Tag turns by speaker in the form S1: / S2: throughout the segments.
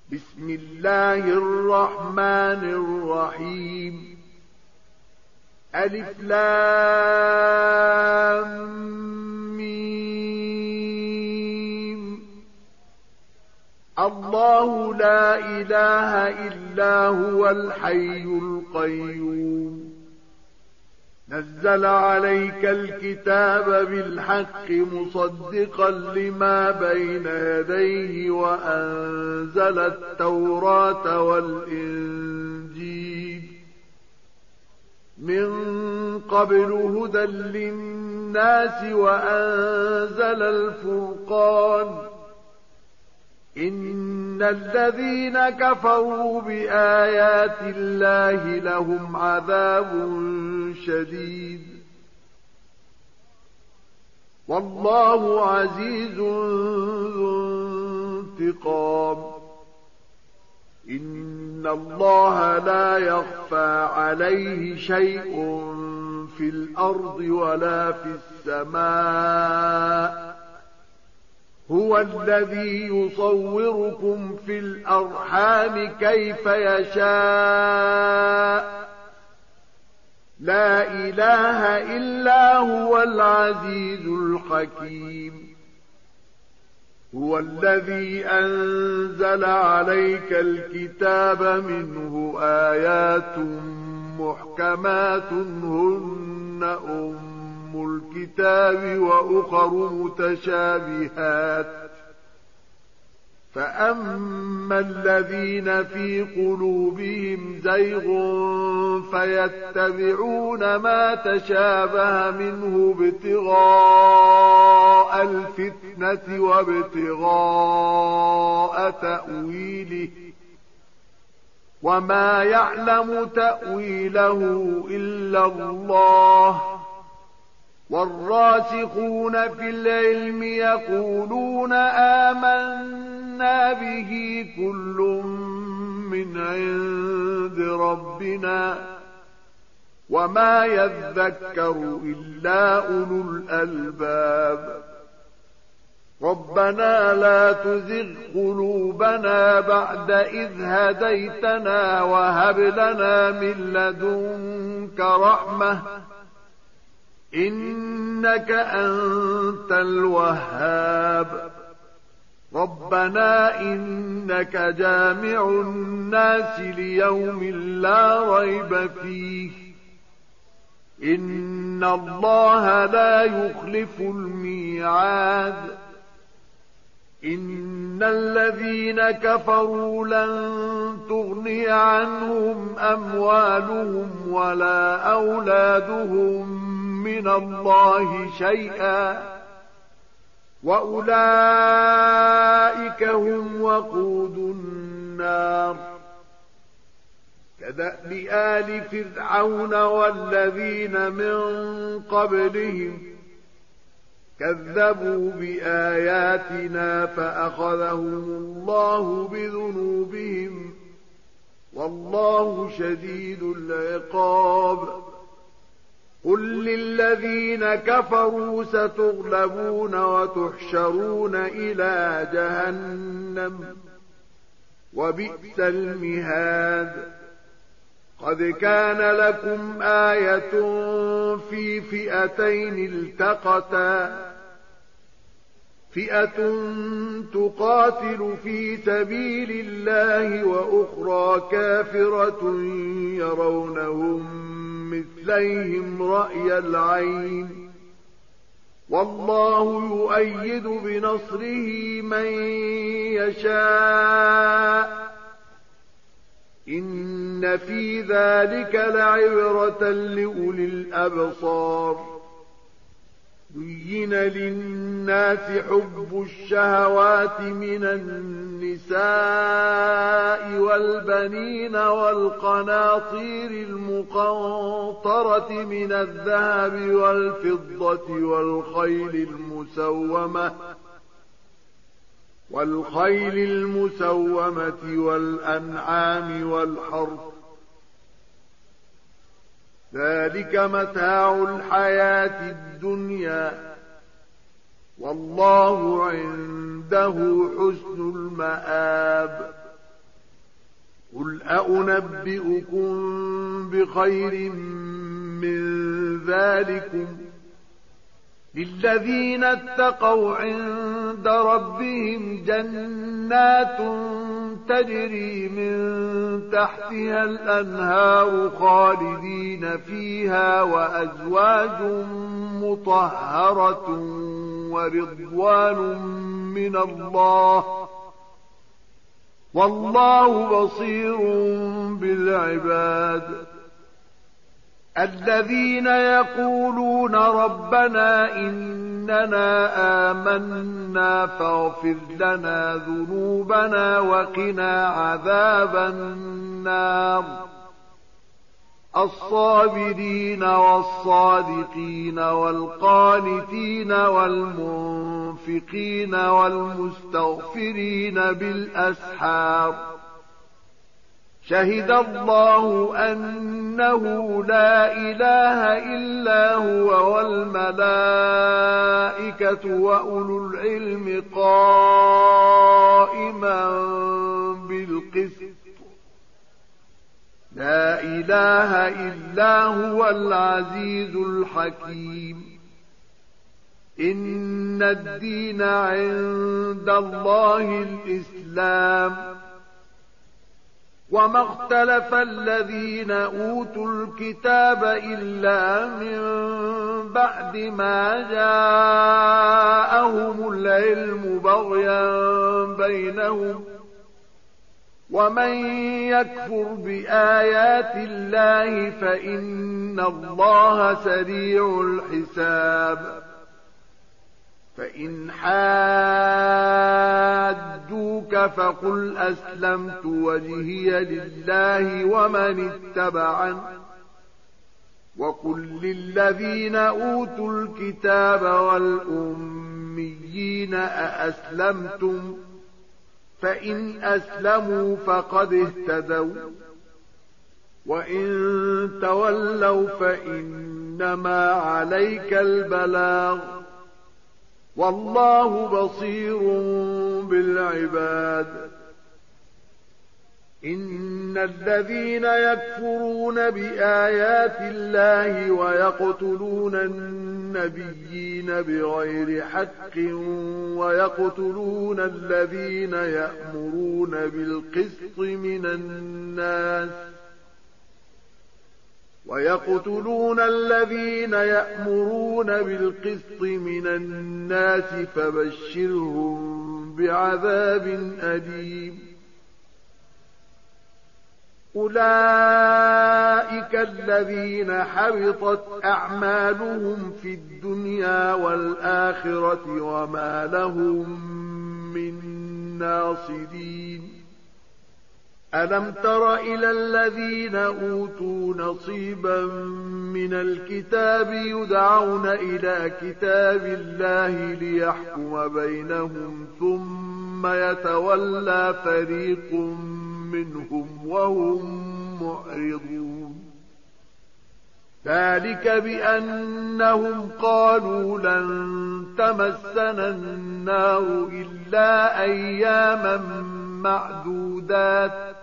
S1: بسم الله الرحمن الرحيم. ألف لام ميم. الله لا إله إلا هو الحي القيوم. نزل عليك الكتاب بالحق مصدقا لما بين يديه وأنزل التوراة والإنجيل من قبل هدى للناس وأنزل الفرقان. إن الذين كفروا بآيات الله لهم عذاب شديد والله عزيز ذو انتقام. إن الله لا يخفى عليه شيء في الأرض ولا في السماء. هو الذي يصوركم في الأرحام كيف يشاء. لا إله إلا هو العزيز الحكيم. هو الذي أنزل عليك الكتاب منه آيات محكمات هن أم الكتاب وأخر متشابهات. فأما الذين في قلوبهم زيغ فيتبعون ما تشابه منه ابتغاء الفتنة وابتغاء تأويله وما يعلم تأويله إلا الله. والراسخون في العلم يقولون آمنا به كل من عند ربنا وما يذكر إلا أولو الألباب. ربنا لا تزغ قلوبنا بعد إذ هديتنا وهب لنا من لدنك رحمة إنك أنت الوهاب. ربنا إنك جامع الناس ليوم لا ريب فيه. إن الله لا يخلف الميعاد. إن الذين كفروا لن تغني عنهم أموالهم ولا أولادهم من الله شيئا وأولئك هم وقود النار. كدأب آل فرعون والذين من قبلهم كذبوا بآياتنا فأخذهم الله بذنوبهم والله شديد العقاب. قل للذين كفروا ستغلبون وتحشرون إلى جهنم وبئس المهاد. قد كان لكم آية في فئتين التقتا فئة تقاتل في سبيل الله وأخرى كافرة يرونهم مثليهم رأي العين والله يؤيد بنصره من يشاء. إن في ذلك لعبرة لأولي الأبصار. زين للناس حب الشهوات من النساء والبنين والقناطير المقنطرة من الذهب والفضة والخيل المسومة والأنعام والحرث. ذلك متاع الحياة الدنيا والله عنده حسن المآب. قل أنبئكم بخير من ذلكم للذين اتقوا عند ربهم جنات تجري من تحتها الأنهار خالدين فيها وأزواج مطهرة ورضوان من الله والله بصير بالعباد الذين يقولون ربنا إننا آمنا فاغفر لنا ذنوبنا وقنا عذاب النار الصابرين والصادقين والقانتين والمنفقين والمستغفرين بالأسحار شهد الله أنه لا إله إلا هو والملائكة وأولو العلم قائما بالقسط لا إله إلا هو العزيز الحكيم إن الدين عند الله الإسلام وما اختلف الذين أوتوا الكتاب إلا من بعد ما جاءهم العلم بغيا بينهم ومن يكفر بآيات الله فإن الله سريع الحساب فإن حاجوك فقل أسلمت وجهي لله ومن اتبعني وقل للذين أوتوا الكتاب والأميين أأسلمتم فإن أسلموا فقد اهتدوا وإن تولوا فإنما عليك البلاغ والله بصير بالعباد إن الذين يكفرون بآيات الله ويقتلون النبيين بغير حق ويقتلون الذين يأمرون بالقسط من الناس فبشرهم بعذاب أليم أولئك الذين حبطت أعمالهم في الدنيا والآخرة وما لهم من ناصرين ألم تر إلى الذين أوتوا نصيبا من الكتاب يدعون إلى كتاب الله ليحكم بينهم ثم يتولى فريق منهم وهم معرضون ذلك بأنهم قالوا لن تمسنا النار إلا أياما معدودات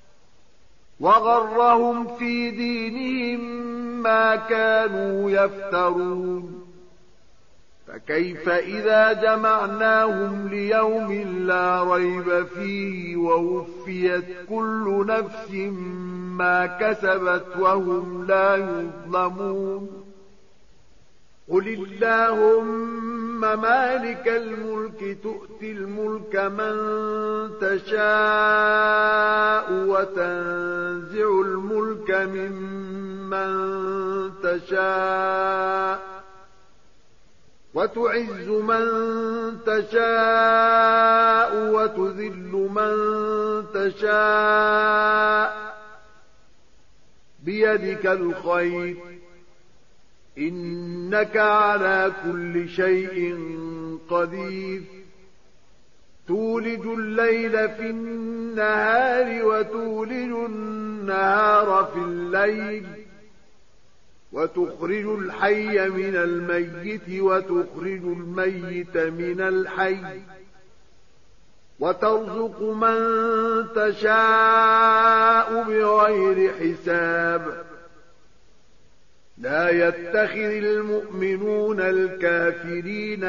S1: وغرهم في دينهم ما كانوا يفترون فكيف إذا جمعناهم ليوم لا ريب فيه ووفيت كل نفس ما كسبت وهم لا يظلمون قل اللهم مالك الملك تؤتي الملك من تشاء وتنزع الملك ممن تشاء وتعز من تشاء وتذل من تشاء بيدك الخير إنك على كل شيء قدير تولج الليل في النهار وتولج النهار في الليل وتخرج الحي من الميت وتخرج الميت من الحي وترزق من تشاء بغير حساب لا يتخذ المؤمنون الكافرين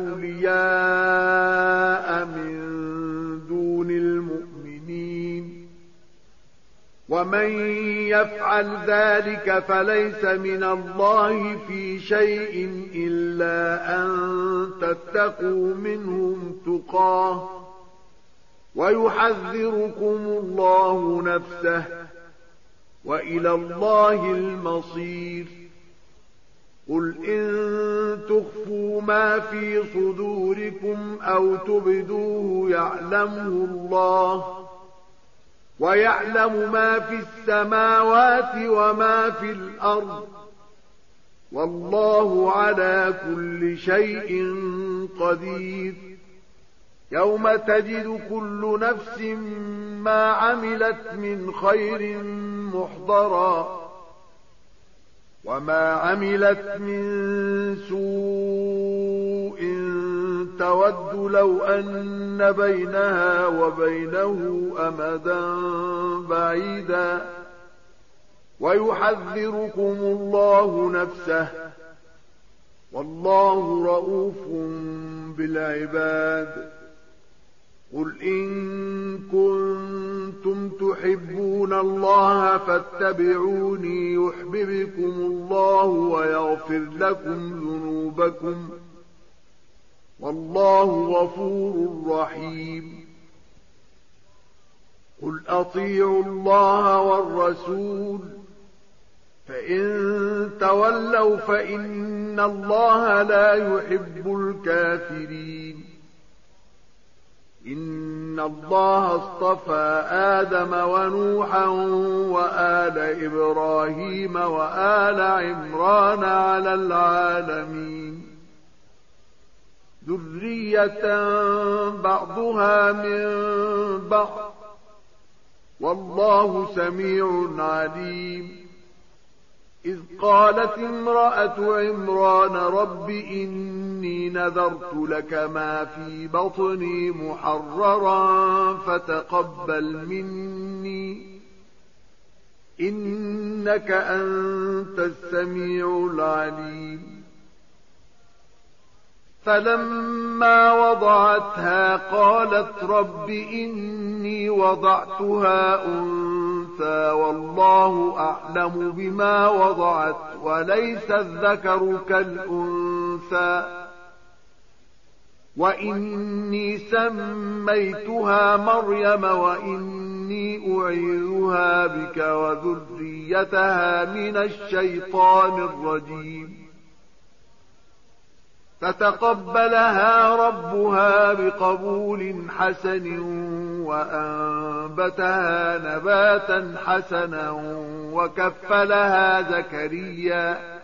S1: أولياء من دون المؤمنين ومن يفعل ذلك فليس من الله في شيء إلا أن تتقوا منهم تقاه ويحذركم الله نفسه وإلى الله المصير قل إن تخفوا ما في صدوركم أو تبدوه يعلمه الله ويعلم ما في السماوات وما في الأرض والله على كل شيء قدير يوم تجد كل نفس ما عملت من خير محضرا وما عملت من سوء تود لو أن بينها وبينه أمدا بعيدا ويحذركم الله نفسه والله رؤوف بالعباد قل إن كنتم تحبون الله فاتبعوني يحببكم الله ويغفر لكم ذنوبكم والله غفور رحيم قل أطيعوا الله والرسول فإن تولوا فإن الله لا يحب الكافرين إن الله اصطفى آدم ونوحا وآل إبراهيم وآل عمران على العالمين ذرية بعضها من بعض والله سميع عليم إذ قالت امرأة عمران رب إني نذرت لك ما في بطني محررا فتقبل مني إنك أنت السميع العليم فلما وضعتها قالت رب إني وضعتها أنثى والله أعلم بما وضعت وليس الذكر كالأنثى وإني سميتها مريم وإني أعيذها بك وذريتها من الشيطان الرجيم فتقبلها ربها بقبول حسن وأنبتها نباتا حسنا وكفلها زكريا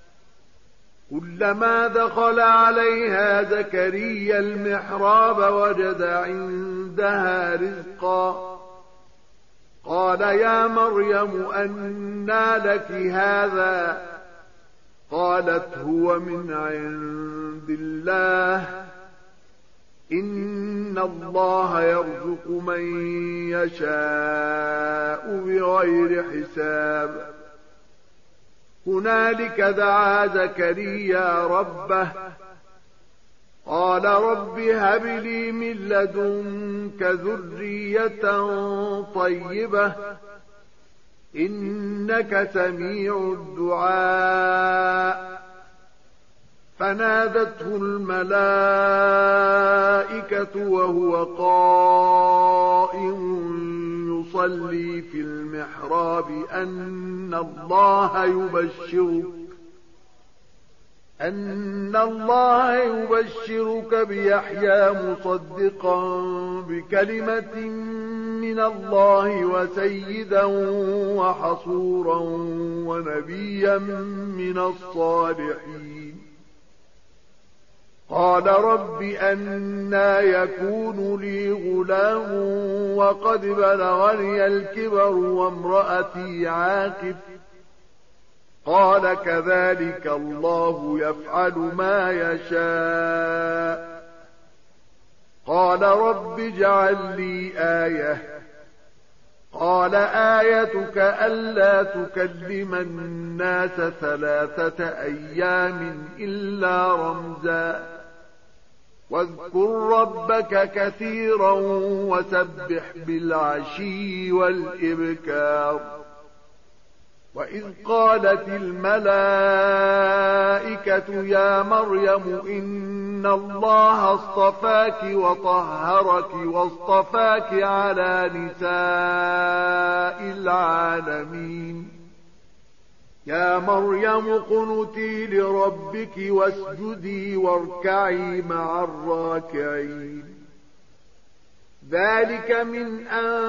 S1: كلما دخل عليها زكريا المحراب وجد عندها رزقا قال يا مريم أنى لك هذا قالت هو من عند الله إن الله يرزق من يشاء بغير حساب هنالك دعا زكريا ربه قال رب هب لي من لدنك ذرية طيبة إنك سميع الدعاء فنادته الملائكة وهو قائم يصلي في المحراب أن الله يبشرك بيحيى مصدقا بكلمة من الله وسيدا وحصورا ونبيا من الصالحين قال رب أنى يكون لي غلام وقد بلغني الكبر وامرأتي عاقر قال كذلك الله يفعل ما يشاء قال رب اجعل لي آية قال آيتك ألا تكلم الناس 3 أيام إلا رمزا واذكر ربك كثيرا وسبح بالعشي والإبكار وإذ قالت الملائكة يا مريم إن الله اصطفاك وطهرك واصطفاك على نساء العالمين يا مريم اقنتي لربك واسجدي واركعي مع الراكعين ذلك من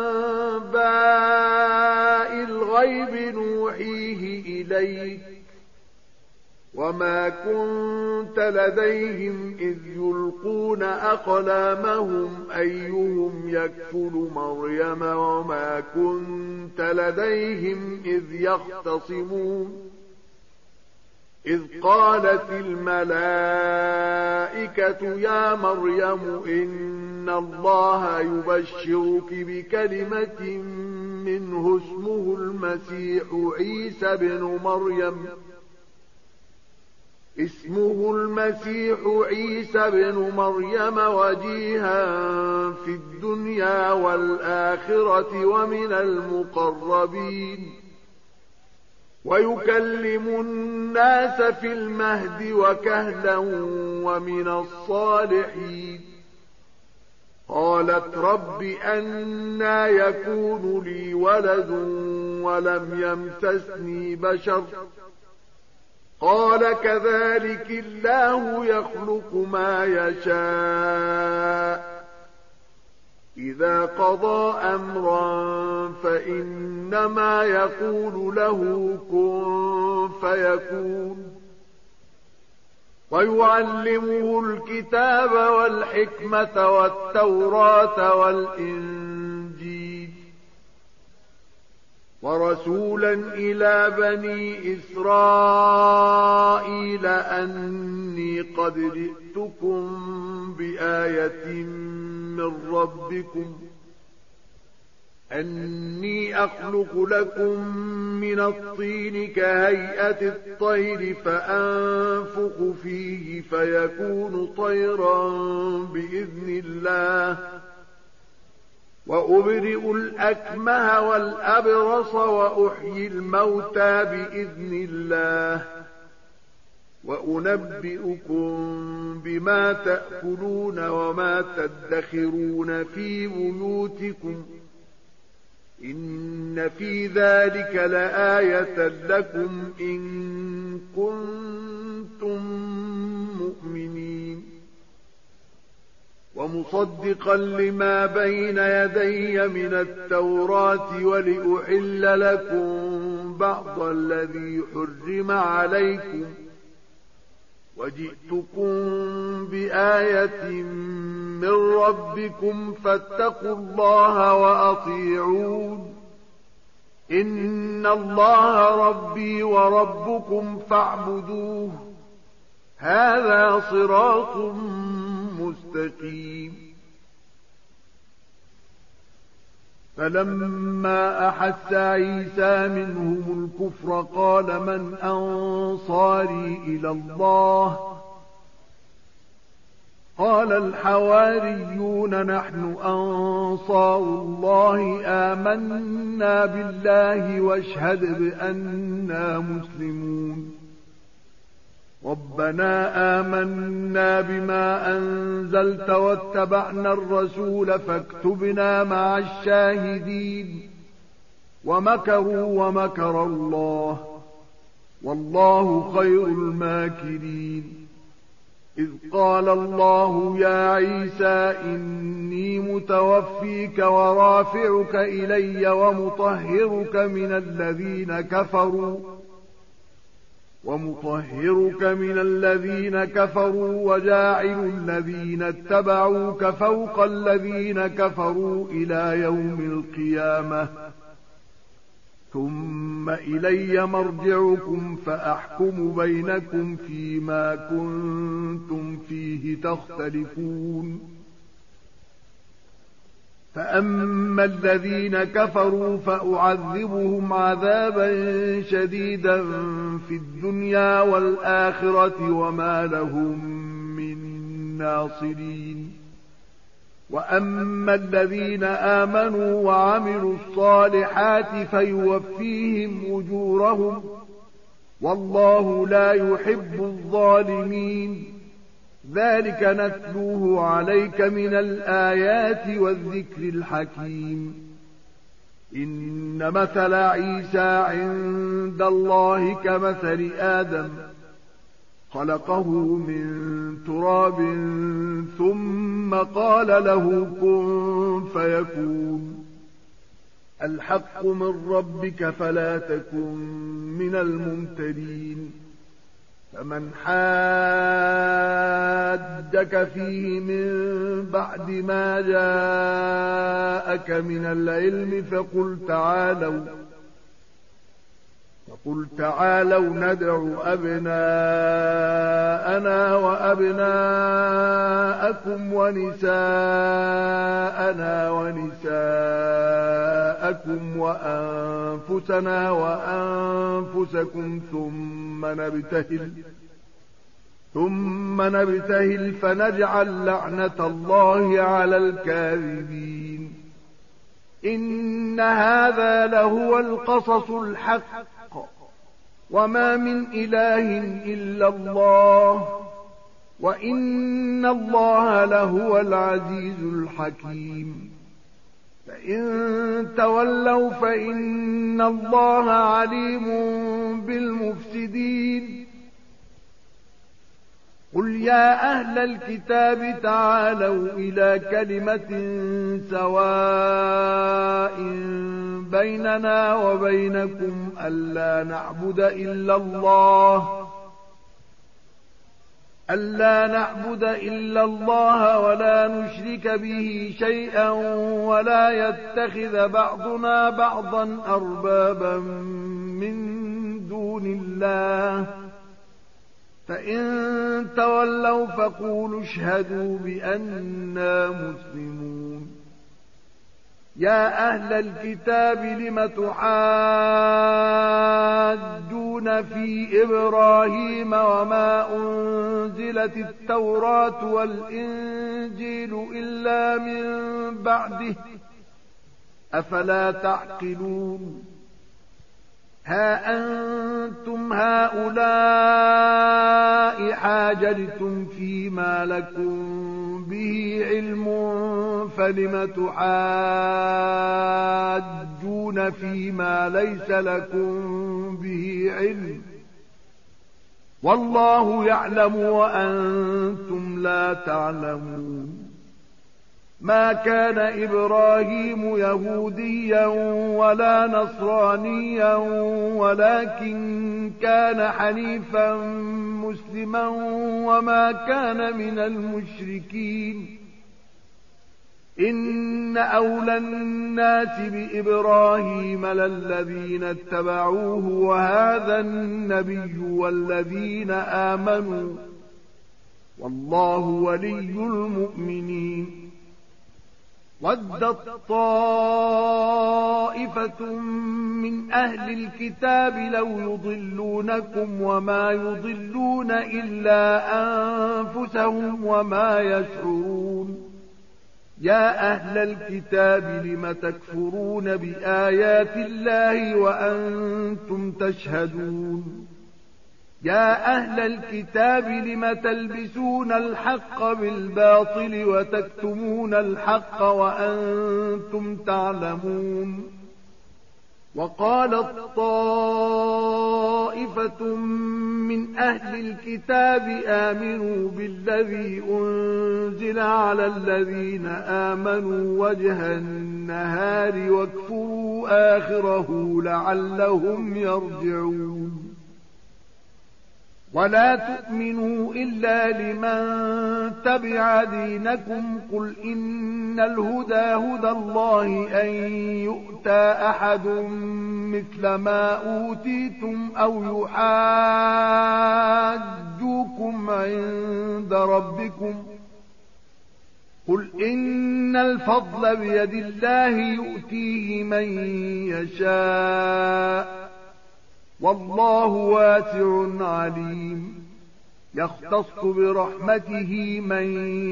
S1: أنباء الغيب نوحيه إليك وما كنت لديهم إذ يلقون أقلامهم أيهم يكفل مريم وما كنت لديهم إذ يختصمون إذ قالت الملائكة يا مريم إن الله يبشرك بكلمة منه اسمه المسيح عيسى بن مريم وجيها في الدنيا والآخرة ومن المقربين ويكلم الناس في المهد وكهلا ومن الصالحين قالت رب أنى يكون لي ولد ولم يمسسني بشر قال كذلك الله يخلق ما يشاء إذا قضى أمرا فإنما يقول له كن فيكون ويعلمه الكتاب والحكمة والتوراة والإنجيل ورسولا إلى بني إسرائيل أني قد جئتكم بآية من ربكم أني أخلق لكم من الطين كهيئة الطير فأنفخ فيه فيكون طيرا بإذن الله وأبرئ الأكمه والأبرص وأحيي الموتى بإذن الله وأنبئكم بما تأكلون وما تدخرون في بيوتكم إن في ذلك لآية لكم إن كنتم مؤمنين ومصدقا لما بين يدي من التوراة ولأحل لكم بعض الذي حرم عليكم وجئتكم بآية من ربكم فاتقوا الله وأطيعون إن الله ربي وربكم فاعبدوه هذا صراط مستقيم فلما أحس عيسى منهم الكفر قال من أنصاري إلى الله قال الحواريون نحن أنصار الله آمنا بالله واشهد بأننا مسلمون ربنا آمنا بما أنزلت واتبعنا الرسول فاكتبنا مع الشاهدين ومكروا ومكر الله والله خير الماكرين إذ قال الله يا عيسى إني متوفيك ورافعك إلي ومطهرك من الذين كفروا وجاعل الذين اتبعوك فوق الذين كفروا إلى يوم القيامة ثم إلي مرجعكم فأحكم بينكم فيما كنتم فيه تختلفون فأما الذين كفروا فأعذبهم عذابا شديدا في الدنيا والآخرة وما لهم من ناصرين. وأما الذين آمنوا وعملوا الصالحات فيوفيهم أجورهم والله لا يحب الظالمين. ذلك نتلوه عليك من الآيات والذكر الحكيم. إن مثل عيسى عند الله كمثل آدم خلقه من تراب ثم قال له كن فيكون. الحق من ربك فلا تكن من الممترين. فمن حاجك فيه من بعد ما جاءك من العلم فقل تعالوا ندع أبناءنا وأبناءكم ونساءنا ونساءكم وأنفسنا وأنفسكم ثم نبتهل فنجعل لعنة الله على الكاذبين. إن هذا لهو القصص الحق وما من إله إلا الله وإن الله لهو العزيز الحكيم. فإن تولوا فإن الله عليم بالمفسدين. قل يا أهل الكتاب تعالوا إلى كلمة سواء بيننا وبينكم ألا نعبد إلا الله ولا نشرك به شيئا ولا يتخذ بعضنا بعضا أربابا من دون الله. فإن تولوا فقولوا اشهدوا بأننا مسلمون. يا أهل الكتاب لم تحاجون في إبراهيم وما أنزلت التوراة والإنجيل إلا من بعده أفلا تعقلون. ها أنتم هؤلاء حاججتم فيما لكم به علم فلم تحاجون فيما ليس لكم به علم والله يعلم وأنتم لا تعلمون. ما كان إبراهيم يهوديا ولا نصرانيا ولكن كان حنيفا مسلما وما كان من المشركين. إن أولى الناس بإبراهيم للذين اتبعوه وهذا النبي والذين آمنوا والله ولي المؤمنين. ودت طائفة من أهل الكتاب لو يضلونكم وما يضلون إلا أنفسهم وما يشعرون. يا أهل الكتاب لم تكفرون بآيات الله وأنتم تشهدون. يا أهل الكتاب لم تلبسون الحق بالباطل وتكتمون الحق وأنتم تعلمون. وقالت طائفة من أهل الكتاب آمنوا بالذي أنزل على الذين آمنوا وجه النهار واكفروا آخره لعلهم يرجعون. ولا تؤمنوا إلا لمن تبع دينكم قل إن الهدى هدى الله أن يؤتى أحد مثل ما أوتيتم أو يحاجوكم عند ربكم قل إن الفضل بيد الله يؤتيه من يشاء والله واسع عليم يختص برحمته من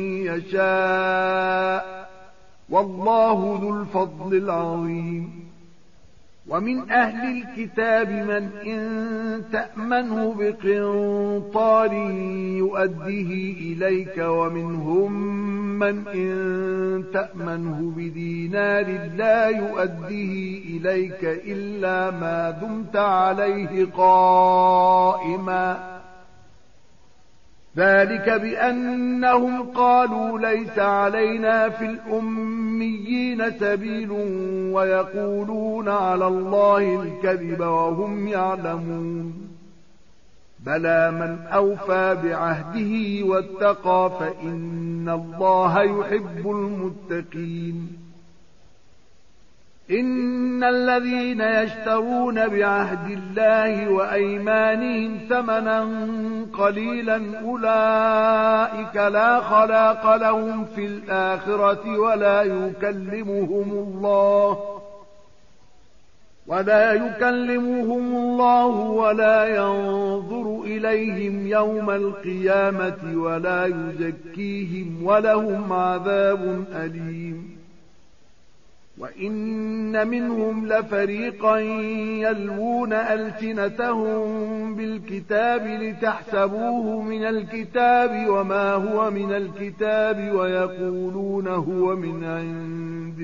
S1: يشاء والله ذو الفضل العظيم ومن أهل الكتاب من إن تأمنه بقنطار يؤديه إليك ومنهم من إن تأمنه بدينار لا يؤديه إليك إلا ما دمت عليه قائما ذلك بأنهم قالوا ليس علينا في الأميين سبيل ويقولون على الله الكذب وهم يعلمون بلى من أوفى بعهده واتقى فإن الله يحب المتقين إن الذين يشترون بعهد الله وأيمانهم ثمنا قليلا أولئك لا خلاق لهم في الآخرة ولا يكلمهم الله ولا ينظر إليهم يوم القيامة ولا يزكيهم ولهم عذاب أليم وإن منهم لفريقا يلوون ألسنتهم بالكتاب لتحسبوه من الكتاب وما هو من الكتاب ويقولون هو من عند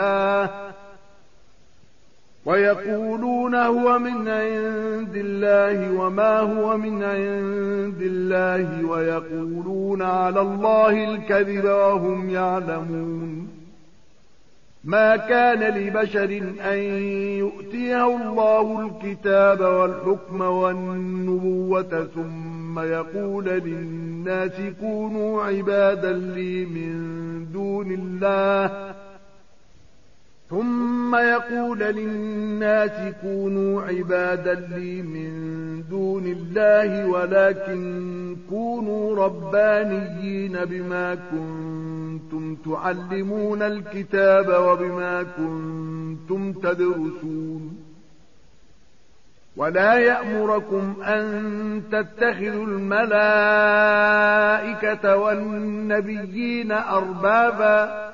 S1: الله وما هو من عند الله ويقولون على الله الكذب وهم يعلمون ما كان لبشر أن يؤتيه الله الكتاب والحكم والنبوة ثم يقول للناس كونوا عبادا لي من دون الله ولكن كونوا ربانيين بما كنتم تعلمون الكتاب وبما كنتم تدرسون ولا يأمركم أن تتخذوا الملائكة والنبيين أربابا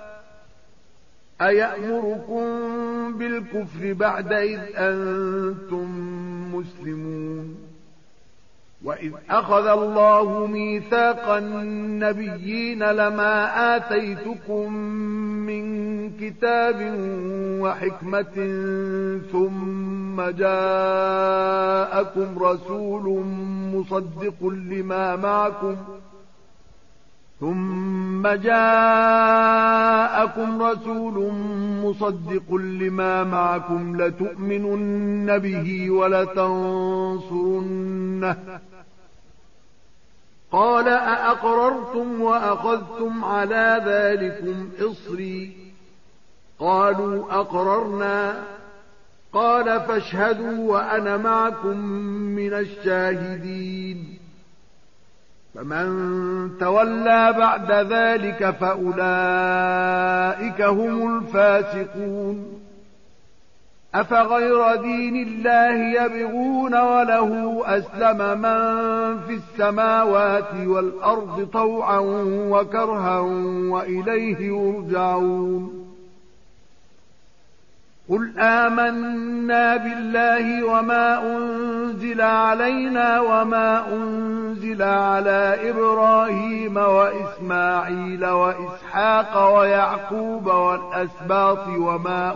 S1: أيأمركم بالكفر بعد إذ أنتم مسلمون وإذ أخذ الله ميثاق النبيين لما آتيتكم من كتاب وحكمة ثم جاءكم رسول مصدق لما معكم لتؤمنن به ولتنصرنه قال أأقررتم وأخذتم على ذلكم إصري قالوا أقررنا قال فاشهدوا وأنا معكم من الشاهدين فمن تولى بعد ذلك فأولئك هم الفاسقون أفغير دين الله يبغون وله أسلم من في السماوات والأرض طوعا وكرها وإليه يرجعون قل آمنا بالله وما أنزل علينا وما أنزل على إبراهيم وإسماعيل وإسحاق ويعقوب والأسباط وما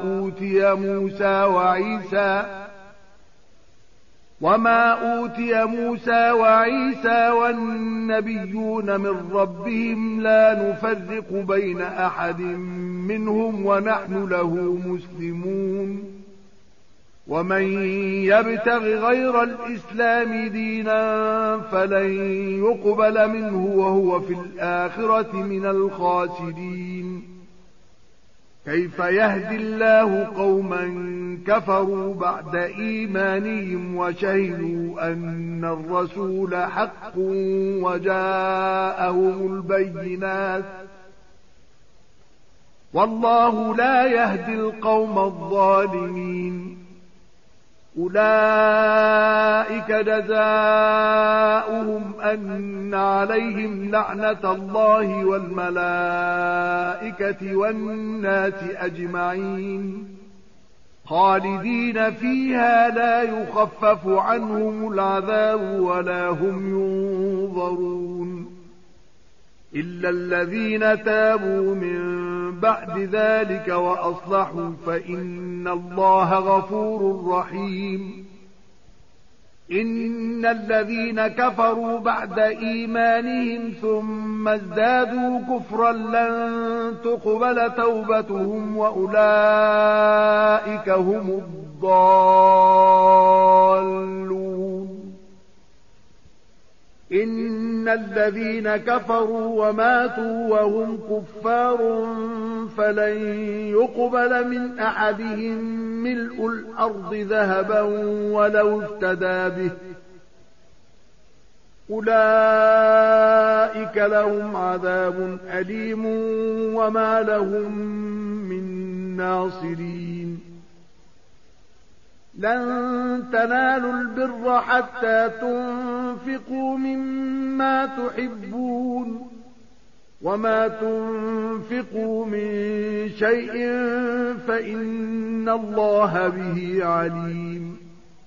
S1: أوتي موسى وعيسى والنبيون من ربهم لا نفرق بين أحد منهم ونحن له مسلمون ومن يبتغ غير الإسلام دينا فلن يقبل منه وهو في الآخرة من الخاسرين كيف يهدي الله قوما كفروا بعد إيمانهم وشهدوا أن الرسول حق وجاءهم البينات والله لا يهدي القوم الظالمين. أولئك جزاؤهم أن عليهم لعنة الله والملائكة والناس أجمعين خالدين فيها لا يخفف عنهم العذاب ولا هم ينظرون إلا الذين تابوا من بعد ذلك وأصلحوا فإن الله غفور رحيم. إن الذين كفروا بعد إيمانهم ثم ازدادوا كفرا لن تقبل توبتهم وأولئك هم الضالون. إن الذين كفروا وماتوا وهم كفار فلن يقبل من أحدهم ملء الأرض ذهبا ولو افتدى به أولئك لهم عذاب أليم وما لهم من ناصرين. لن تنالوا البر حتى تنفقوا مما تحبون وما تنفقوا من شيء فإن الله به عليم.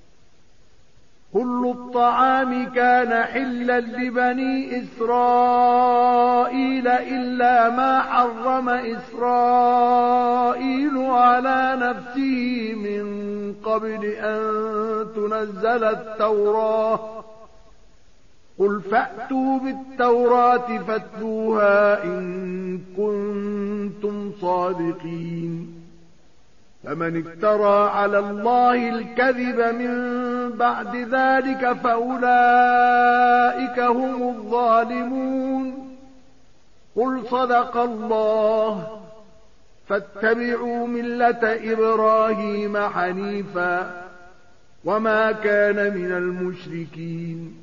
S1: كل الطعام كان حلا لبني إسرائيل إلا ما حرم إسرائيل على نفسه من قبل أن تنزل التوراة. قل فأتوا بالتوراة فاتلوها إن كنتم صادقين. فمن افترى على الله الكذب من بعد ذلك فأولئك هم الظالمون. قل صدق الله فاتبعوا ملة إبراهيم حنيفا وما كان من المشركين.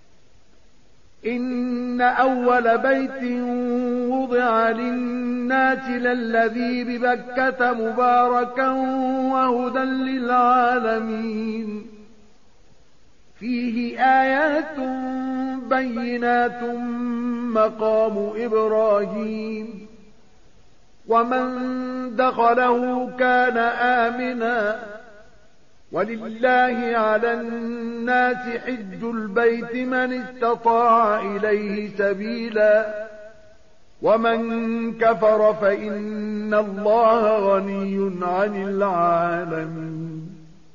S1: إن أول بيت وضع للناس للذي ببكة مباركا وهدى للعالمين فيه آيات بينات مقام إبراهيم ومن دخله كان آمنا ولله على الناس حج البيت من استطاع إليه سبيلا ومن كفر فإن الله غني عن العالمين.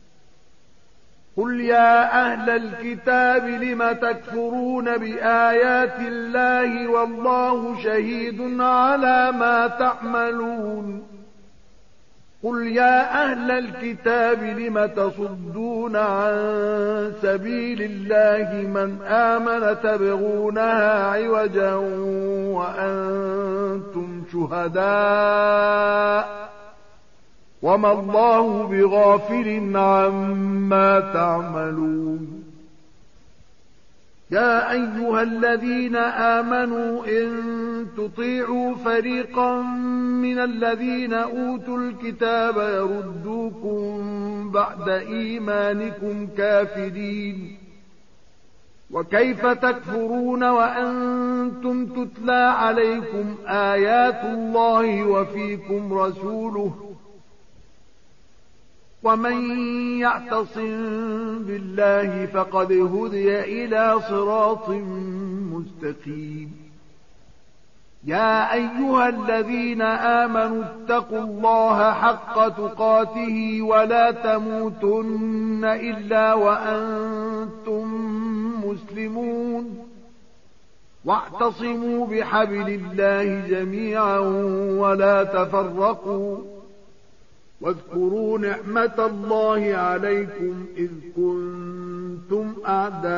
S1: قل يا أهل الكتاب لم تكفرون بآيات الله والله شهيد على ما تعملون. قل يا أهل الكتاب لم تصدون عن سبيل الله من آمن تبغونها عوجا وأنتم شهداء وما الله بغافل عما تعملون. يا أيها الذين آمنوا إن تطيعوا فريقا من الذين أوتوا الكتاب يردوكم بعد إيمانكم كافرين وكيف تكفرون وأنتم تتلى عليكم آيات الله وفيكم رسوله ومن يعتصم بالله فقد هدي إلى صراط مستقيم. يا أيها الذين آمنوا اتقوا الله حق تقاته ولا تموتن إلا وأنتم مسلمون واعتصموا بحبل الله جميعا ولا تفرقوا واذكروا نعمة الله عليكم إذ كنتم أعداء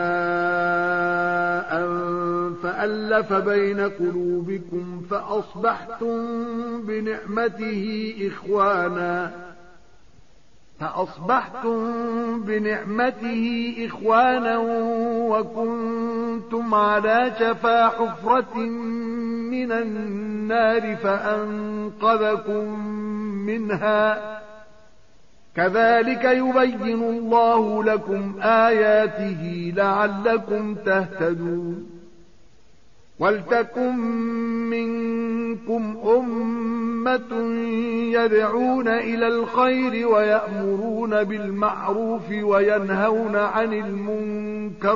S1: فألف بين قلوبكم فأصبحتم بنعمته إخوانا فأصبحتم بنعمته إخوانا وكنتم على شفا حفرة من النار فأنقذكم منها كذلك يبين الله لكم آياته لعلكم تهتدون ولتكن منكم أمة يدعون إلى الخير ويأمرون بالمعروف وينهون عن المنكر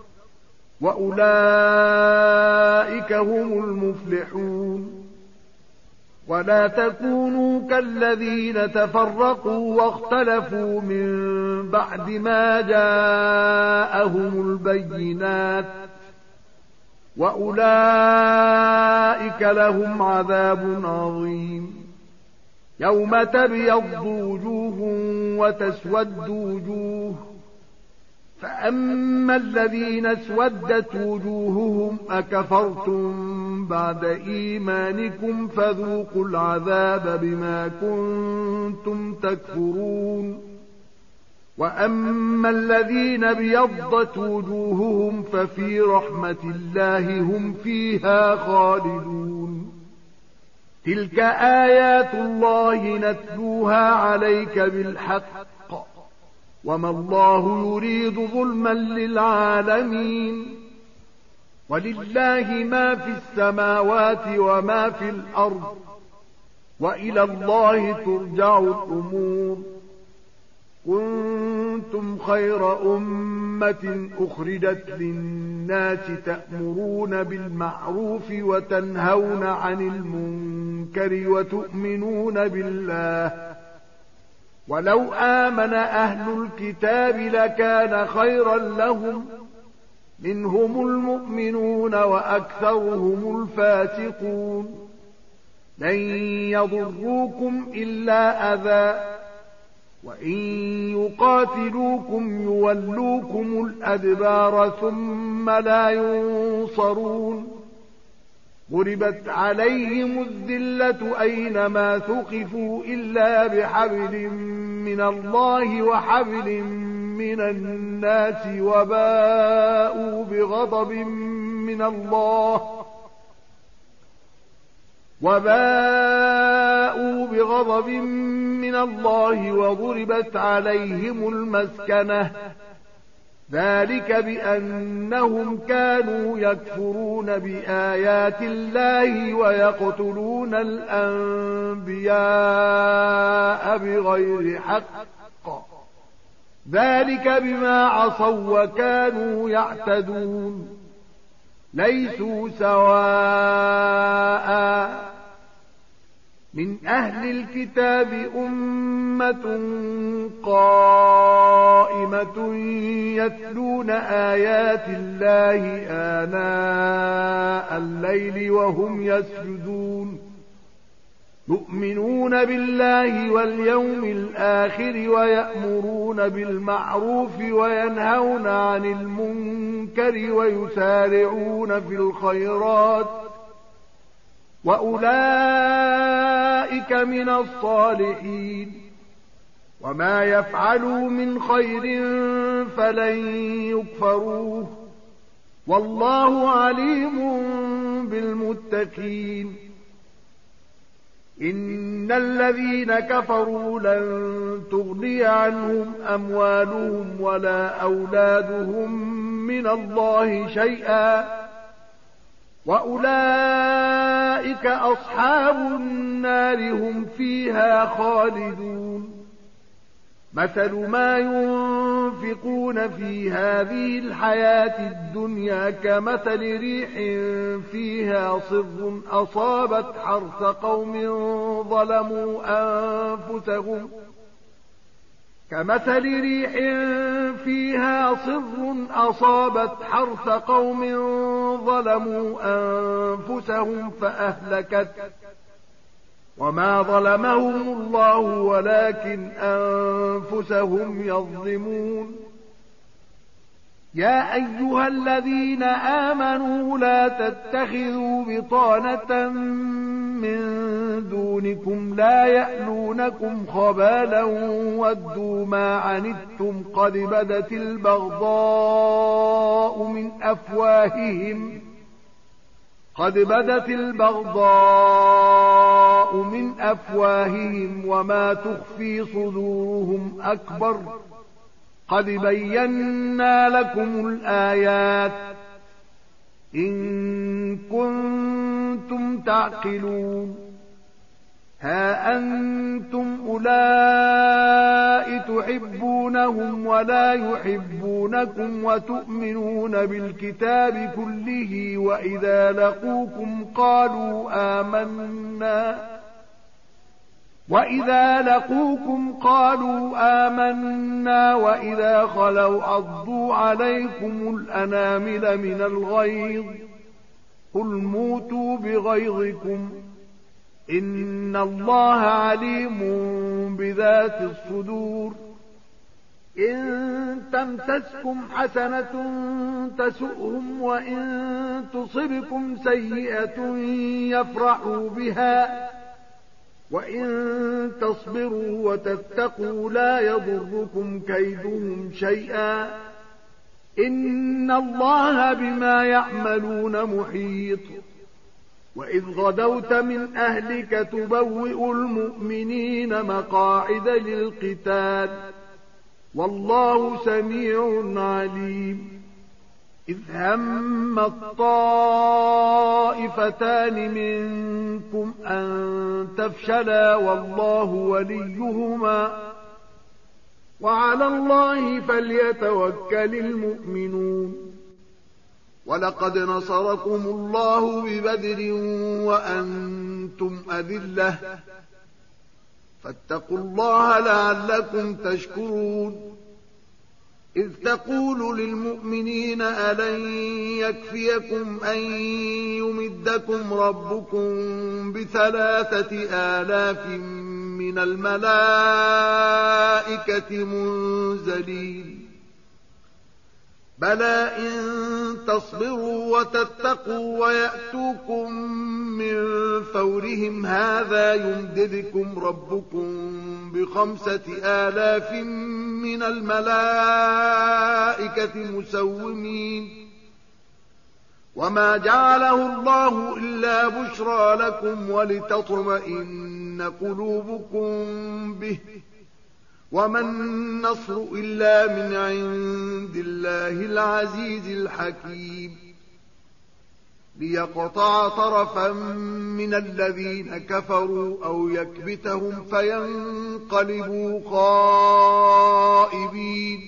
S1: وأولئك هم المفلحون ولا تكونوا كالذين تفرقوا واختلفوا من بعد ما جاءهم البينات وأولئك لهم عذاب عظيم يوم تبيض وجوه وتسود وجوه فأما الذين اسودت وجوههم أكفرتم بعد إيمانكم فذوقوا العذاب بما كنتم تكفرون وأما الذين ابيضت وجوههم ففي رحمة الله هم فيها خالدون تلك آيات الله نتلوها عليك بالحق وما الله يريد ظلما للعالمين ولله ما في السماوات وما في الأرض وإلى الله ترجع الأمور كنتم خير أمة أخرجت للناس تأمرون بالمعروف وتنهون عن المنكر وتؤمنون بالله ولو آمن أهل الكتاب لكان خيرا لهم منهم المؤمنون وأكثرهم الفاسقون لن يضروكم إلا أذى وإن يقاتلوكم يولوكم الأدبار ثم لا ينصرون ضربت عليهم الذلة أينما ثقفوا إلا بحبل من الله وحبل من الناس وباءوا بغضب من الله وضربت عليهم المسكنة ذلك بأنهم كانوا يكفرون بآيات الله ويقتلون الأنبياء بغير حق ذلك بما عصوا وكانوا يعتدون ليسوا سواء من أهل الكتاب أمة قائمة يتلون آيات الله آناء الليل وهم يسجدون يؤمنون بالله واليوم الآخر ويأمرون بالمعروف وينهون عن المنكر ويسارعون في الخيرات وأولئك من الصالحين وما يفعلوا من خير فلن يكفروه والله عليم بالمتقين إن الذين كفروا لن تغني عنهم أموالهم ولا أولادهم من الله شيئا وأولئك أصحاب النار هم فيها خالدون مثل ما ينفقون في هذه الحياة الدنيا كمثل ريح فيها صر أصابت حرث قوم ظلموا أنفسهم فأهلكت وما ظلمهم الله ولكن أنفسهم يظلمون يا أيها الذين آمنوا لا تتخذوا بطانة من دونكم لا يألونكم خبالا ودوا ما عنتم قد بدت البغضاء من أفواههم وما تخفي صدورهم أكبر قد بينا لكم الآيات إن كنتم تعقلون ها أنتم أولئك تحبونهم ولا يحبونكم وتؤمنون بالكتاب كله وإذا لقوكم قالوا آمنا وإذا خلوا عضوا عليكم الأنامل من الغيظ قل موتوا بغيظكم إن الله عليم بذات الصدور إن تمسسكم حسنة تسؤهم وإن تصبكم سيئة يفرحوا بها وإن تصبروا وتتقوا لا يضركم كيدهم شيئا إن الله بما يعملون محيط وإذ غدوت من أهلك تبوئ المؤمنين مقاعد للقتال والله سميع عليم إذ هم الطائفتان منكم أن تفشلا والله وليهما وعلى الله فليتوكل المؤمنون ولقد نصركم الله ببدر وأنتم أذلة فاتقوا الله لعلكم تشكرون إذ تقول للمؤمنين ألن يكفيكم أن يمدكم ربكم ب3,000 من الملائكة منزلين بلى إن تصبروا وتتقوا ويأتوكم من فورهم هذا يمددكم ربكم ب5,000 من الملائكة مسومين وما جعله الله إلا بشرى لكم ولتطمئن قلوبكم به وما النصر إلا من عند الله العزيز الحكيم ليقطع طرفا من الذين كفروا أو يكبتهم فينقلبوا خائبين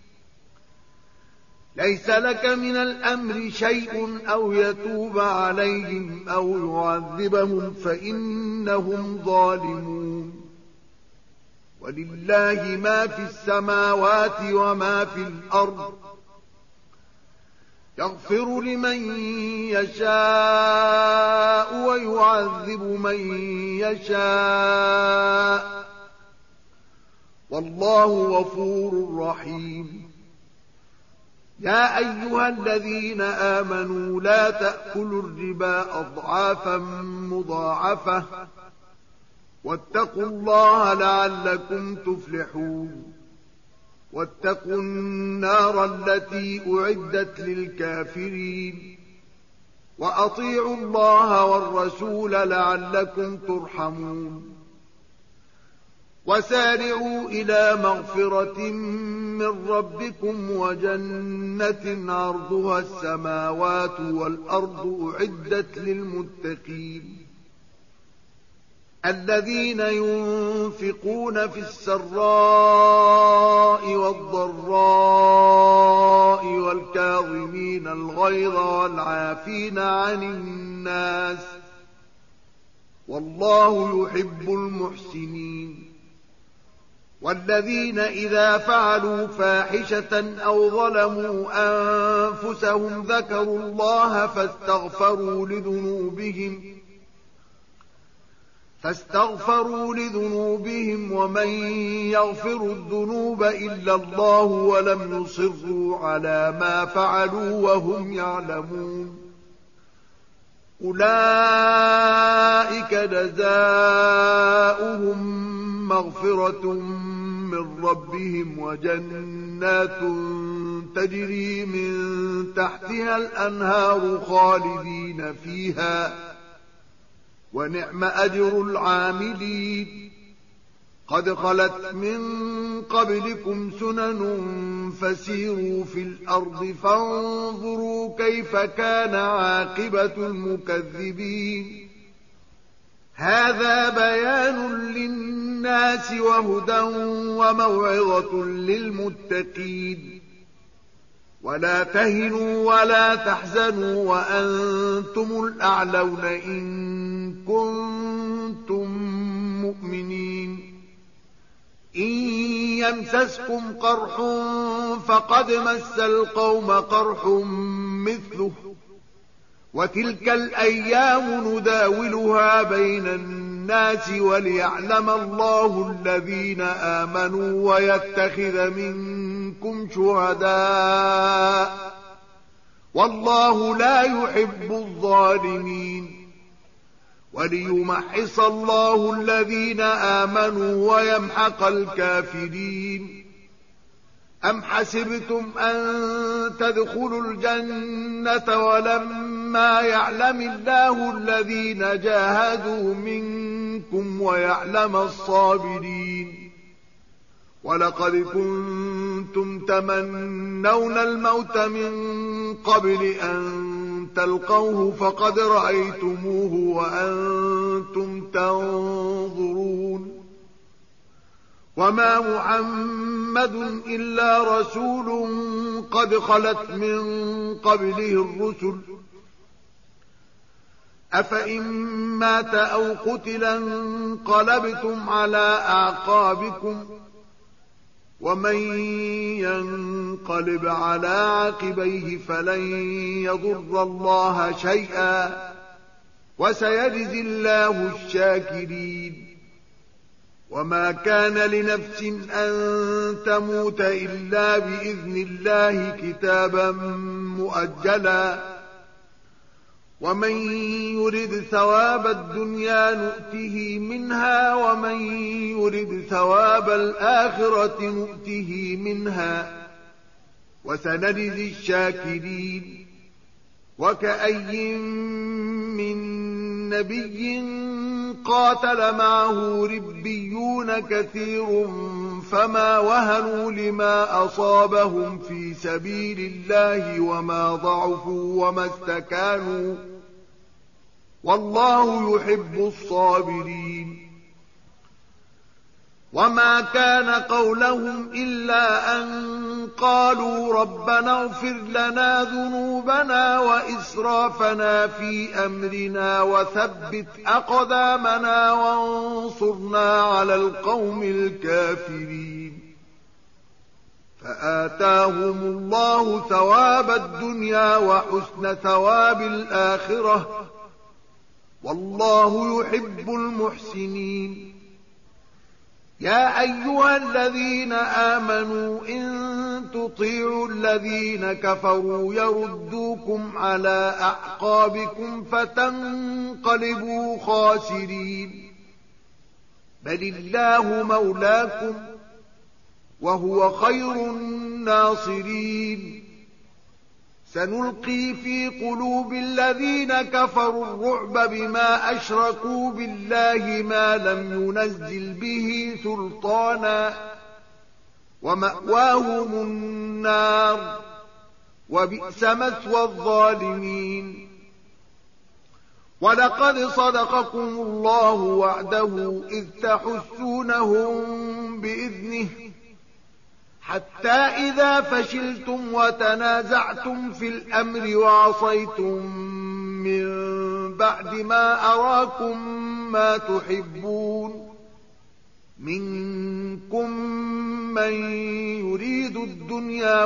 S1: ليس لك من الأمر شيء أو يتوب عليهم أو يعذبهم فإنهم ظالمون ولله ما في السماوات وما في الأرض يغفر لمن يشاء ويعذب من يشاء والله غفور رحيم يا أيها الذين آمنوا لا تأكلوا الربا أضعافا مضاعفة واتقوا الله لعلكم تفلحون واتقوا النار التي أعدت للكافرين وأطيعوا الله والرسول لعلكم ترحمون وسارعوا إلى مغفرة من ربكم وجنة عرضها السماوات والأرض أعدت للمتقين الذين ينفقون في السراء والضراء والكاظمين الغيظ والعافين عن الناس والله يحب المحسنين والذين إذا فعلوا فاحشة أو ظلموا أنفسهم ذكروا الله فاستغفروا لذنوبهم فاستغفروا لذنوبهم ومن يغفر الذنوب إلا الله ولم يصروا على ما فعلوا وهم يعلمون. أولئك جزاؤهم مغفرة من ربهم وجنات تجري من تحتها الأنهار خالدين فيها ونعم أجر العاملين. قد خلت من قبلكم سنن فسيروا في الأرض فانظروا كيف كان عاقبة المكذبين. هذا بيان للناس وهدى وموعظة للمتقين. ولا تهنوا ولا تحزنوا وأنتم الأعلون إن كنتم مؤمنين. إن يمسسكم قرح فقد مس القوم قرح مثله وتلك الأيام نداولها بين الناس وليعلم الله الذين آمنوا ويتخذ منكم شهداء والله لا يحب الظالمين. وليمحص الله الذين آمنوا ويمحق الكافرين. أم حسبتم أن تدخلوا الجنة ولما يعلم الله الذين جاهدوا منكم ويعلم الصابرين. ولقد كنتم تمنون الموت من قبل أن تلقوه فقد رأيتموه وأنتم تنظرون. وما محمد إلا رسول قد خلت من قبله الرسل أفإن مات أو قتل انقلبتم على أعقابكم ومن ينقلب على عقبيه فلن يضر الله شيئا وسيجزي الله الشاكرين. وما كان لنفس أن تموت إلا بإذن الله كتابا مؤجلا ومن يرد ثواب الدنيا نؤته منها ومن يرد ثواب الآخرة نؤته منها وسنجزي الشاكرين. وكأي من نبي قاتل معه ربيون كثير فما وهنوا لما أصابهم في سبيل الله وما ضعفوا وما استكانوا والله يحب الصابرين. وما كان قولهم إلا أن قالوا ربنا اغفر لنا ذنوبنا وإسرافنا في أمرنا وثبت أقدامنا وانصرنا على القوم الكافرين. فآتاهم الله ثواب الدنيا وحسن ثواب الآخرة والله يحب المحسنين. يا أيها الذين آمنوا إن تطيعوا الذين كفروا يردوكم على أعقابكم فتنقلبوا خاسرين. بل الله مولاكم وهو خير الناصرين. سنلقي في قلوب الذين كفروا الرعب بما أشركوا بالله ما لم ينزل به سلطانا ومأواهم النار وبئس مثوى الظالمين. ولقد صدقكم الله وعده إذ تحسونهم بإذنه حتى إذا فشلتم وتنازعتم في الأمر وعصيتم من بعد ما أراكم ما تحبون منكم من يريد الدنيا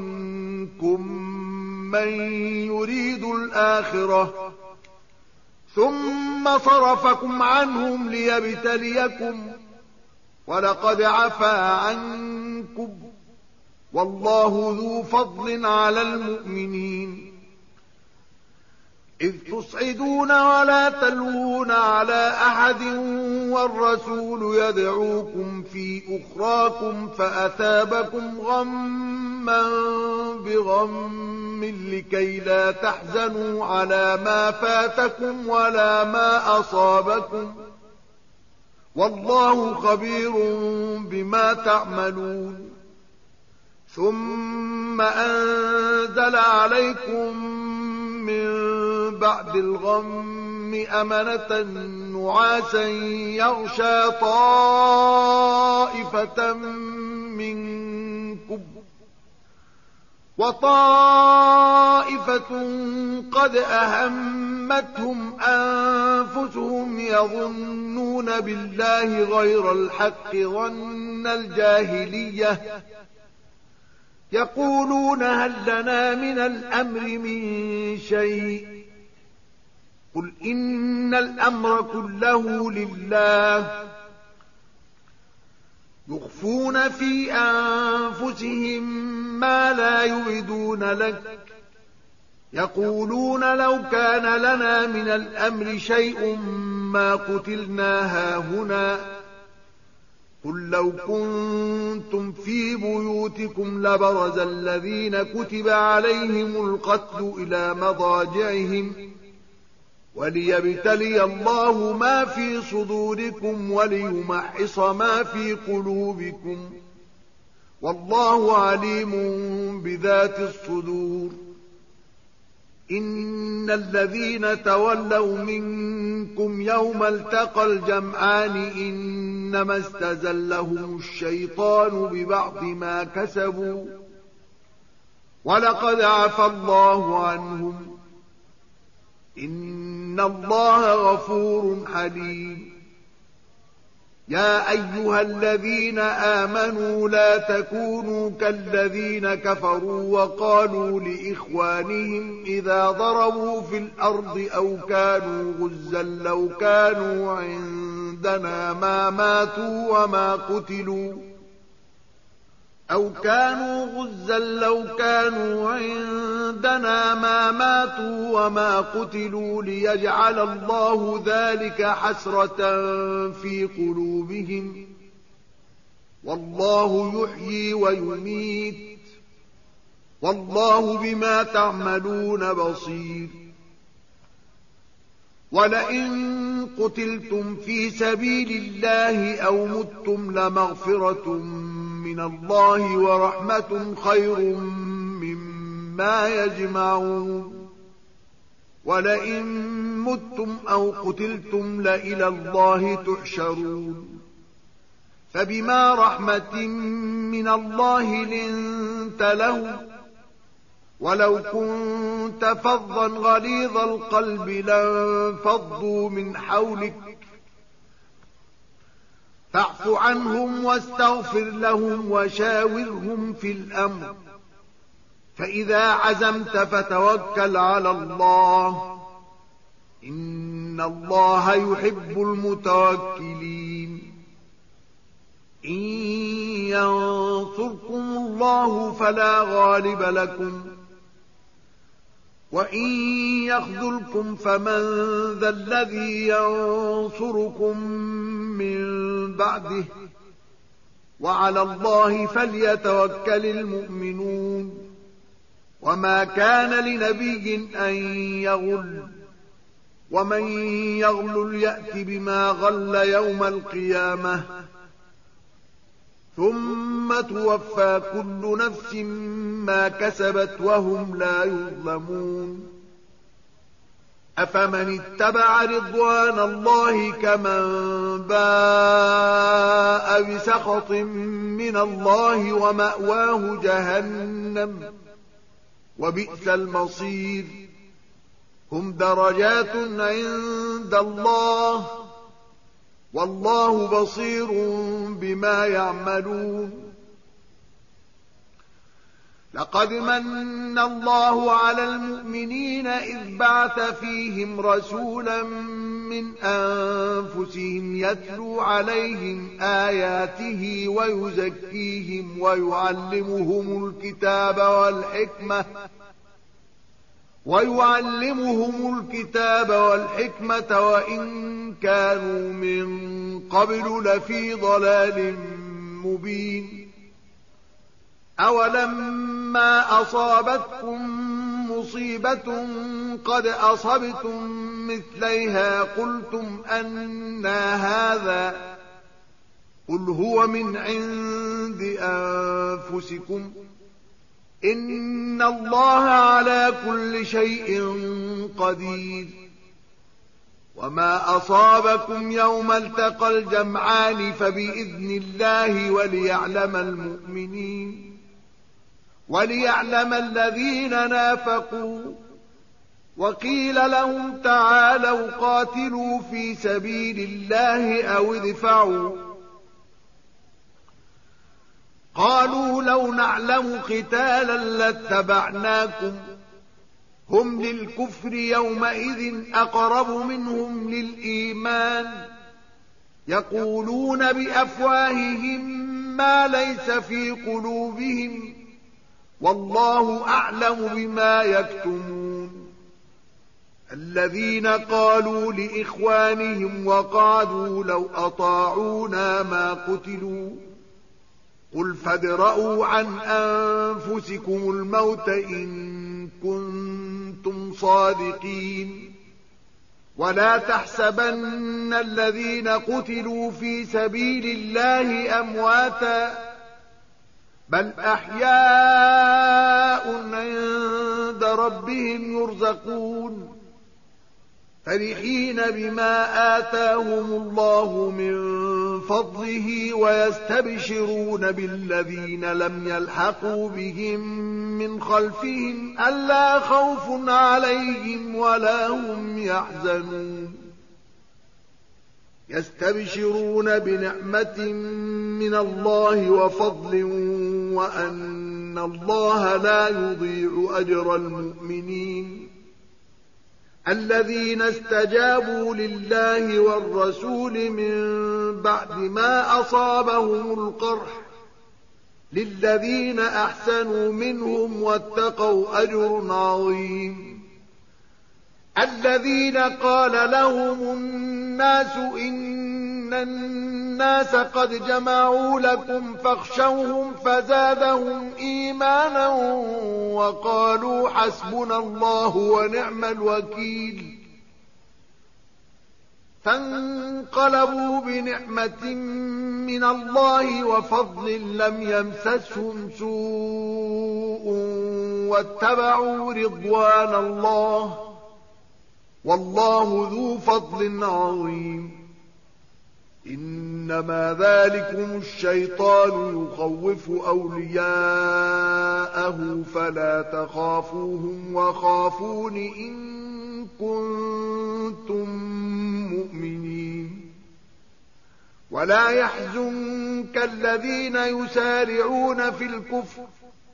S1: ومنكم من يريد الآخرة ثم صرفكم عنهم ليبتليكم ولقد عفا عنكم والله ذو فضل على المؤمنين إذ تصعدون ولا تلوون على أحد والرسول يدعوكم في أخراكم فأثابكم غما بغم لكي لا تحزنوا على ما فاتكم ولا ما أصابكم والله خبير بما تعملون ثم أنزل عليكم من بعد الغم أمنة نعاسا يغشى طائفة منكم وطائفة قد أهمتهم أنفسهم يظنون بالله غير الحق ظن الجاهلية يقولون هل لنا من الأمر من شيء قل إن الأمر كله لله يخفون في أنفسهم ما لا يبدون لك يقولون لو كان لنا من الأمر شيء ما قتلنا هاهنا قل لو كنتم في بيوتكم لبرز الذين كتب عليهم القتل إلى مضاجعهم وليبتلي الله ما في صدوركم وليمحص ما في قلوبكم والله عليم بذات الصدور إن الذين تولوا منكم يوم التقى الجمعان إنما استزلهم الشيطان ببعض ما كسبوا ولقد عفى الله عنهم إن الله غفور حليم يا أيها الذين آمنوا لا تكونوا كالذين كفروا وقالوا لإخوانهم إذا ضربوا في الأرض أو كانوا غزا لو كانوا عندنا ما ماتوا وما قتلوا ليجعل الله ذلك حسرة في قلوبهم والله يحيي ويميت والله بما تعملون بصير ولئن قتلتم في سبيل الله أو متم لمغفرة من الله ورحمة خير مما يجمعون ولئن متم أو قتلتم لإلى الله تحشرون فبما رحمة من الله لنت له ولو كنت فظا غليظ القلب لانفضوا من حولك فاعف عنهم واستغفر لهم وشاورهم في الأمر فإذا عزمت فتوكل على الله إن الله يحب المتوكلين إن ينصركم الله فلا غالب لكم وإن يخذلكم فمن ذا الذي ينصركم من بعده وعلى الله فليتوكل المؤمنون وما كان لنبي أن يغل ومن يغلل يأت بما غل يوم القيامة ثم توفى كل نفس ما كسبت وهم لا يظلمون أفمن اتبع رضوان الله كمن باء بسخط من الله ومأواه جهنم وبئس المصير هم درجات عند الله والله بصير بما يعملون لقد من الله على المؤمنين إذ بعث فيهم رسولا من أنفسهم يتلو عليهم آياته ويزكيهم ويعلمهم الكتاب والحكمة وإن كانوا من قبل لفي ضلال مبين. أولما أصابتكم مصيبة قد أصبتم مثليها قلتم أنى هذا قل هو من عند أنفسكم إن الله على كل شيء قدير. وما أصابكم يوم التقى الجمعان فبإذن الله وليعلم الذين نافقوا. وقيل لهم تعالوا قاتلوا في سبيل الله أو ادفعوا قالوا لو نعلم قتالا لاتبعناكم هم للكفر يومئذ أقرب منهم للإيمان يقولون بأفواههم ما ليس في قلوبهم والله أعلم بما يكتمون. الذين قالوا لإخوانهم وقعدوا لو أطاعونا ما قتلوا قل فادرءوا عن أنفسكم الموت إن كنتم صادقين. ولا تحسبن الذين قتلوا في سبيل الله أمواتا بل أحياء عند ربهم يرزقون فرحين بما آتاهم الله من فضله ويستبشرون بالذين لم يلحقوا بهم من خلفهم ألا خوف عليهم ولا هم يحزنون. يستبشرون بنعمة من الله وفضل وأن الله لا يضيع أجر المؤمنين. الذين استجابوا لله والرسول من بعد ما أصابهم القرح للذين أحسنوا منهم واتقوا أجر عظيم. الذين قال لهم الناس إن الناس قد جمعوا لكم فاخشوهم فزادهم إيمانا وقالوا حسبنا الله ونعم الوكيل. فانقلبوا بنعمة من الله وفضل لم يمسسهم سوء واتبعوا رضوان الله والله ذو فضل عظيم. إنما ذلكم الشيطان يخوف أولياءه فلا تخافوهم وخافون إن كنتم مؤمنين. ولا يحزنك الذين يسارعون في الكفر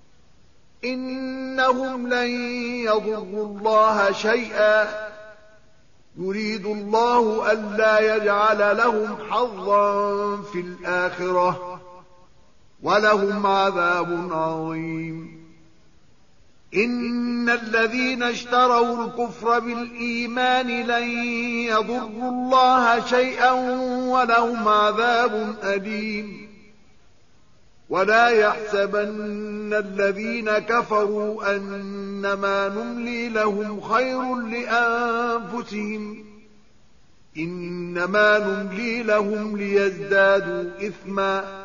S1: إنهم لن يضروا الله شيئا يريد الله ألا يجعل لهم حظا في الآخرة ولهم عذاب عظيم. إن الذين اشتروا الكفر بالإيمان لن يضروا الله شيئا ولهم عذاب أليم. ولا يحسبن الذين كفروا أنما نملي لهم خير لأنفسهم إنما نملي لهم ليزدادوا إثما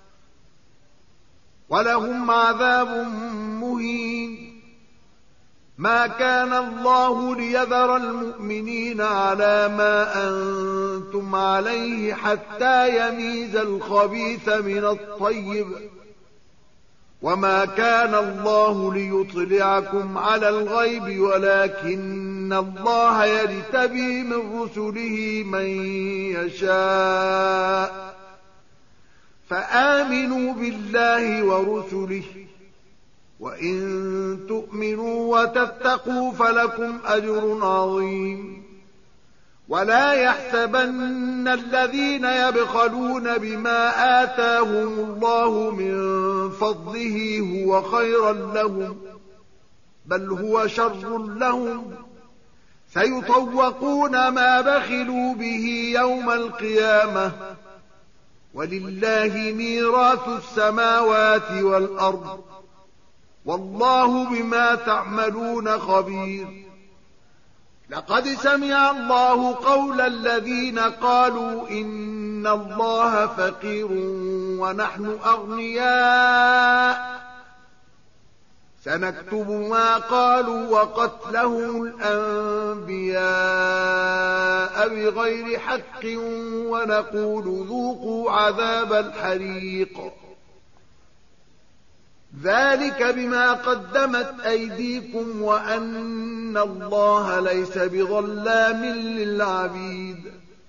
S1: ولهم عذاب مهين. ما كان الله ليذر المؤمنين على ما أنتم عليه حتى يميز الخبيث من الطيب وما كان الله ليطلعكم على الغيب ولكن الله يجتبي من رسله من يشاء فآمنوا بالله ورسله وإن تؤمنوا وتتقوا فلكم أجر عظيم. ولا يحسبن الذين يبخلون بما آتاهم الله من فضله هو خيرا لهم، بل هو شر لهم، سيطوقون ما بخلوا به يوم القيامة، ولله ميراث السماوات والأرض، والله بما تعملون خبير. لقد سمع الله قول الذين قالوا إن الله فقير ونحن أغنياء، سنكتب ما قالوا وقتلهم الأنبياء بغير حق ونقول ذوقوا عذاب الحريق، ذلك بما قدمت أيديكم وأن الله ليس بظلام للعبيد.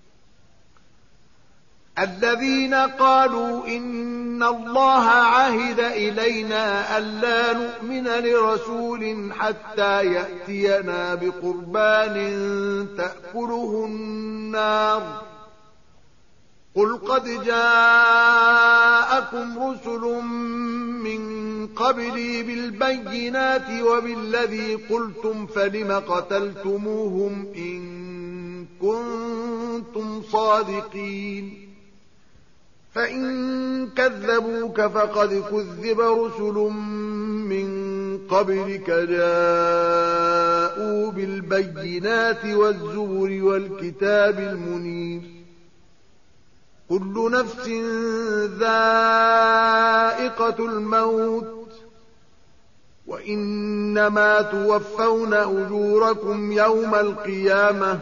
S1: الذين قالوا إن الله عهد إلينا ألا نؤمن لرسول حتى يأتينا بقربان تأكله النار، قل قد جاءكم رسل من قبلي بالبينات وبالذي قلتم فلم قتلتموهم إن كنتم صادقين. فإن كذبوك فقد كذب رسل من قبلك جاءوا بالبينات والزبر والكتاب المنير. كل نفس ذائقة الموت، وإنما توفون أجوركم يوم القيامة،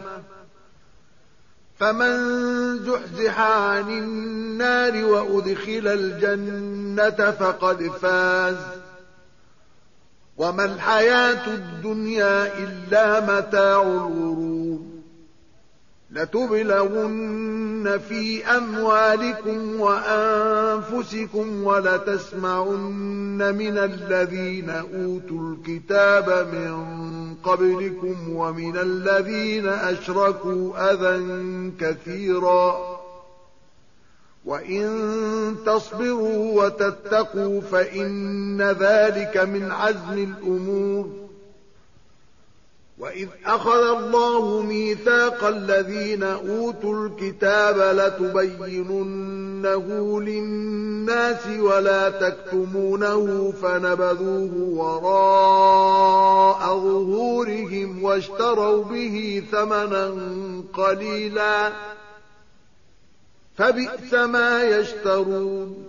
S1: فمن زحزح عن النار وأدخل الجنة فقد فاز، وما الحياة الدنيا إلا متاع الغرور. لتبلغن في أموالكم وأنفسكم ولتسمعن من الذين أوتوا الكتاب من قبلكم ومن الذين أشركوا أذى كثيرا، وإن تصبروا وتتقوا فإن ذلك من عزم الأمور. وإذ أخذ الله ميثاق الذين أوتوا الكتاب لتبيننه للناس ولا تكتمونه فنبذوه وراء ظهورهم واشتروا به ثمنا قليلا فبئس ما يشترون.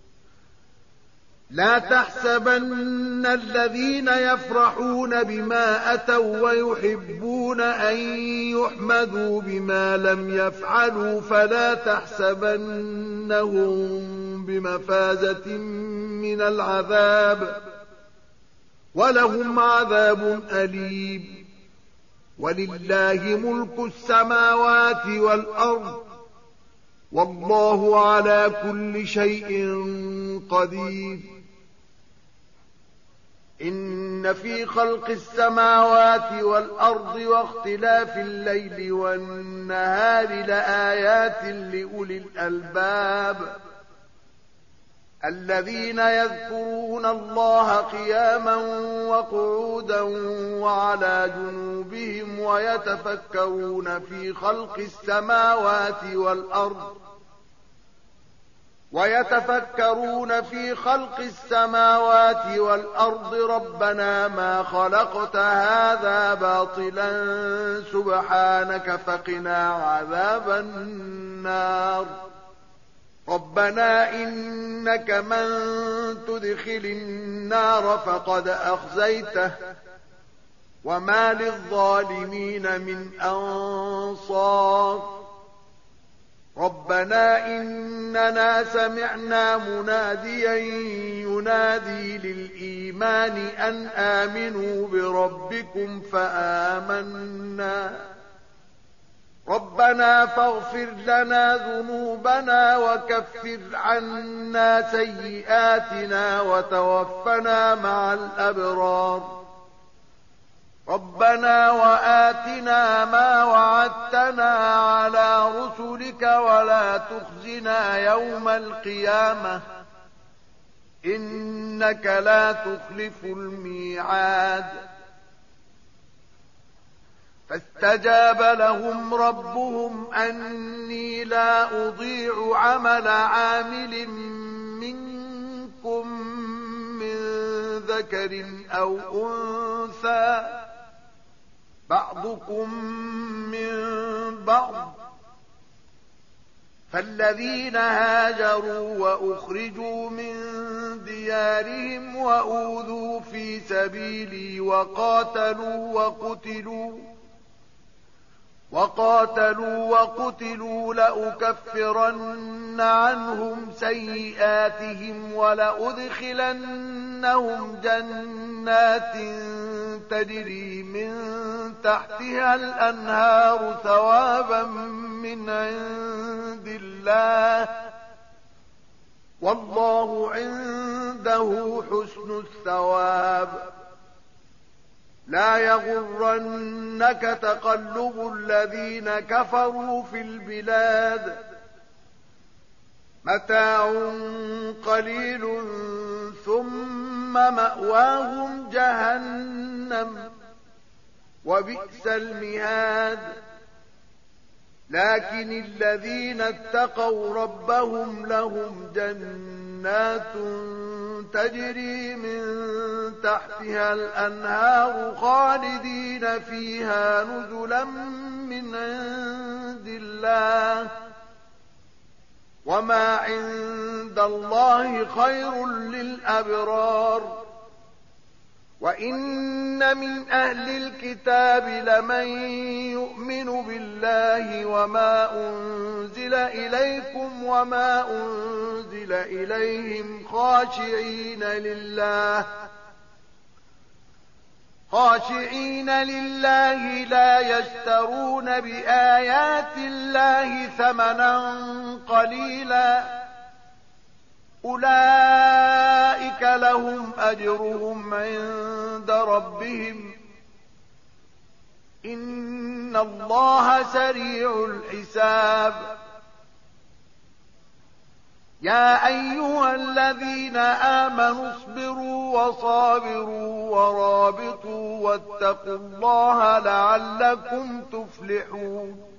S1: لا تحسبن الذين يفرحون بما أتوا ويحبون أن يحمدوا بما لم يفعلوا فلا تحسبنهم بمفازة من العذاب، ولهم عذاب أليم. ولله ملك السماوات والأرض، والله على كل شيء قدير. إن في خلق السماوات والأرض واختلاف الليل والنهار لآيات لأولي الألباب، الذين يذكرون الله قياما وقعودا وعلى جنوبهم ويتفكرون في خلق السماوات والأرض ربنا ما خلقت هذا باطلا سبحانك فقنا عذاب النار. ربنا إنك من تدخل النار فقد أخزيته وما للظالمين من أنصار. ربنا إننا سمعنا مناديا ينادي للإيمان أن آمنوا بربكم فآمنا ربنا فاغفر لنا ذنوبنا وكفر عنا سيئاتنا وتوفنا مع الأبرار ربنا وآتنا ما وعدتنا على رسلك ولا تخزنا يوم القيامة إنك لا تخلف الميعاد فاستجاب لهم ربهم أني لا أضيع عمل عامل منكم من ذكر أو أنثى بعضكم من بعض فالذين هاجروا وأخرجوا من ديارهم وأوذوا في سبيلي وقاتلوا وقتلوا لأكفرن عنهم سيئاتهم ولأدخلنهم جنات تجري من تحتها الأنهار ثوابا من عند الله والله عنده حسن الثواب لا يغرنك تقلب الذين كفروا في البلاد متاع قليل ثم مأواهم جهنم وبئس المهاد لكن الذين اتقوا ربهم لهم جنات تجري من تحتها الأنهار خالدين فيها نزلا من عند الله وما عند الله خير للأبرار وإن من أهل الكتاب لمن يؤمن بالله وما أنزل إليكم وما أنزل إليهم خاشعين لله لا يشترون بآيات الله ثمنا قليلا أولئك لهم أجرهم عند ربهم إن الله سريع الحساب يا أيها الذين آمنوا اصبروا وصابروا ورابطوا واتقوا الله لعلكم تفلحون